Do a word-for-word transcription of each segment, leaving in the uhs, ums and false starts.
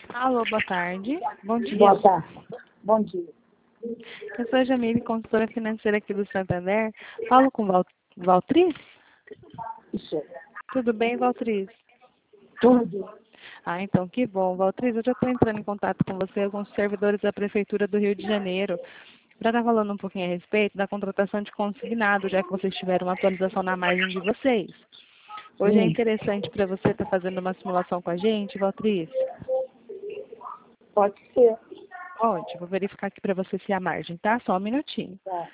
Alô, boa tarde. Bom dia. Boa tarde. Bom dia. Eu sou a Jamile, consultora financeira aqui do Santander. Falo com Val Valtriz? Isso é. Tudo bem, Valtriz? Tudo. Ah, então que bom. Valtriz, eu já estou entrando em contato com você, com os servidores da Prefeitura do Rio de Janeiro, para estar falando um pouquinho a respeito da contratação de consignado, já que vocês tiveram uma atualização na margem de vocês. Hoje é Sim. interessante para você estar fazendo uma simulação com a gente, Valtriz? Pode ser. Pode, vou verificar aqui para você se a margem, tá? Só um minutinho. Tá.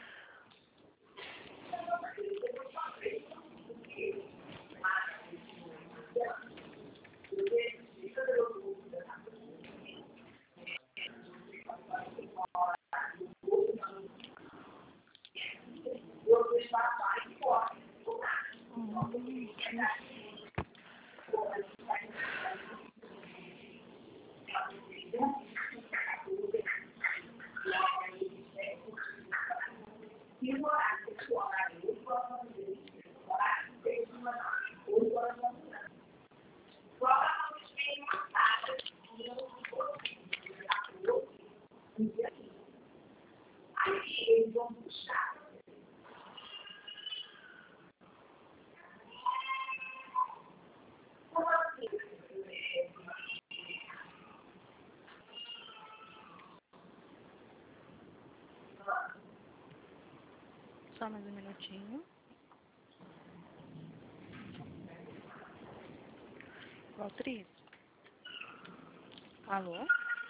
Só mais um minutinho. Valtriz? Alô?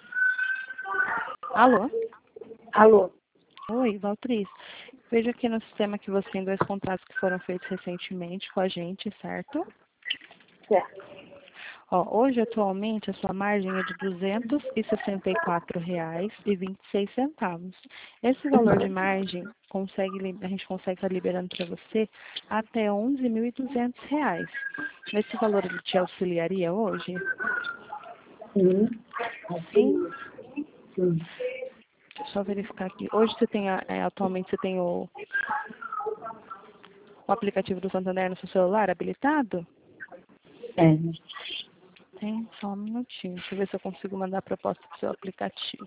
Alô? Alô? Oi, Valtriz. Vejo aqui no sistema que você tem dois contratos que foram feitos recentemente com a gente, certo? Certo. Ó, hoje, atualmente, a sua margem é de duzentos e sessenta e quatro reais e vinte e seis centavos. Esse valor de margem, consegue, li- a gente consegue estar liberando para você até onze mil e duzentos reais. Esse valor ele te auxiliaria hoje? Sim. Sim? Sim. Deixa eu só verificar aqui. Hoje você tem, a- é, atualmente você tem o, o aplicativo do Santander no seu celular habilitado? É. Tem, só um minutinho. Deixa eu ver se eu consigo mandar a proposta para o seu aplicativo.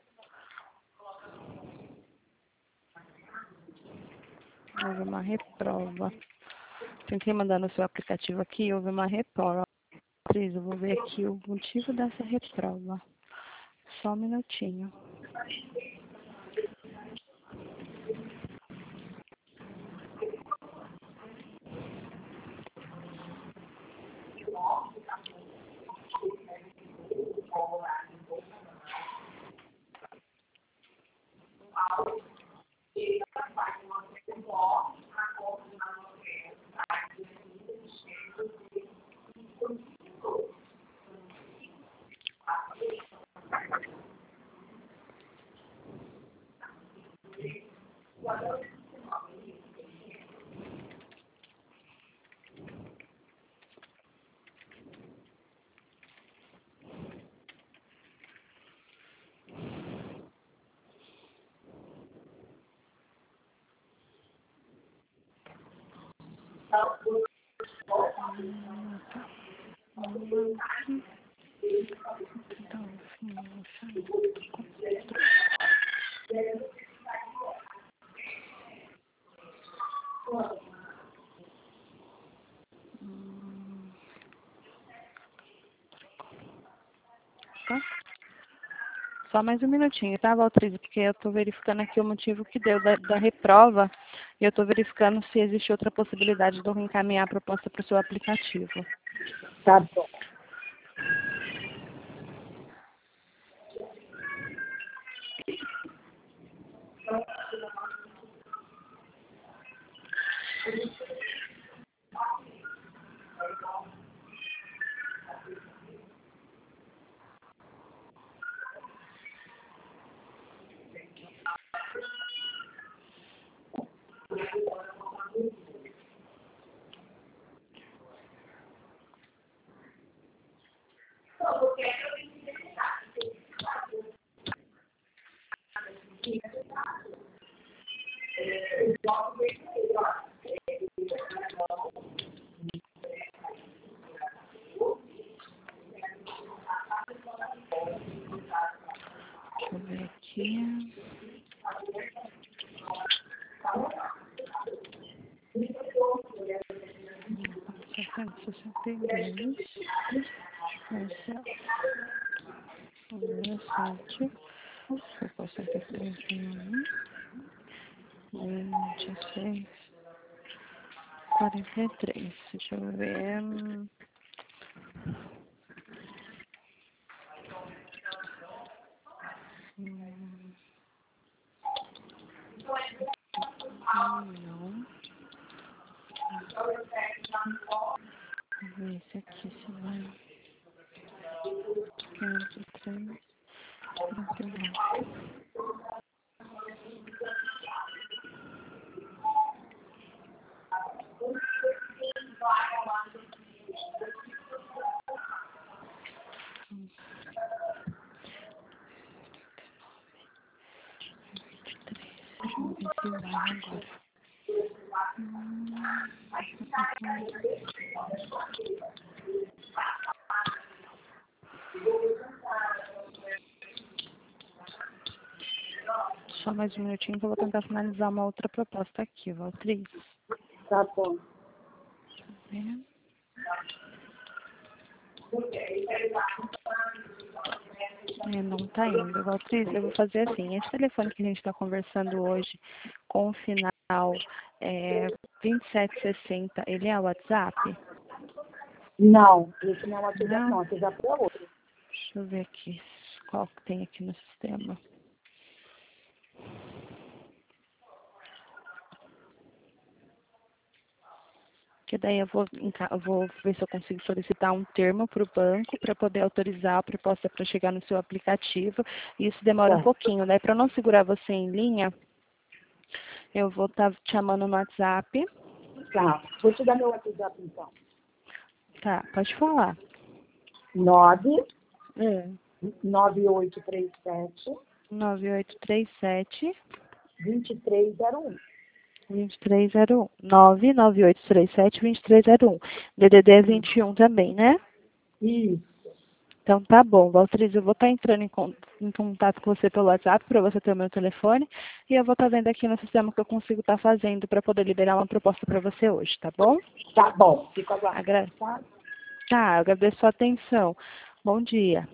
Houve uma reprova. Tentei mandar no seu aplicativo aqui, houve uma reprova. Cris, eu vou ver aqui o motivo dessa reprova. Só um minutinho. Tá? Só mais um minutinho, tá, Valtriz? Porque eu estou verificando aqui o motivo que deu da, da reprova e eu estou verificando se existe outra possibilidade de eu encaminhar a proposta para o seu aplicativo. Tá bom. aqui. setecentos e sessenta e dois. Essa dezessete. Proposta aqui trinta e um. vinte e seis. quarenta e três. Deixa eu ver. Hum, não. Vamos ver esse aqui se vai. quinhentos e três. trinta e nove. vinte e três. Deixa eu ver se vai agora. Hum, Só mais um minutinho que eu vou tentar finalizar uma outra proposta aqui, Valtriz. Tá bom. Deixa eu ver. É, não tá indo. Valtriz, eu vou fazer assim. Esse telefone que a gente está conversando hoje, com o final é, vinte e sete sessenta, ele é o WhatsApp? Não, esse não é o WhatsApp, Não? não. O WhatsApp é outro. Deixa eu ver aqui qual que tem aqui no sistema. Que daí eu vou, enca- eu vou ver se eu consigo solicitar um termo para o banco para poder autorizar a proposta para chegar no seu aplicativo. E isso demora um Tá. pouquinho, né? Para não segurar você em linha, eu vou estar te chamando no WhatsApp. Tá. Vou te dar meu WhatsApp, então. Tá, pode falar. nove É. nove oito três sete nove oito três sete, dois três zero um. dois três zero um. nove nove oito três sete, dois três zero um. D D D é vinte e um também, né? Isso. Então tá bom, Valtriz, eu vou estar entrando em, con- em contato com você pelo WhatsApp para você ter o meu telefone e eu vou estar vendo aqui no sistema o que eu consigo estar fazendo para poder liberar uma proposta para você hoje, tá bom? Tá bom. Fico aguardando, Agra tá? tá, eu agradeço a sua atenção. Bom dia.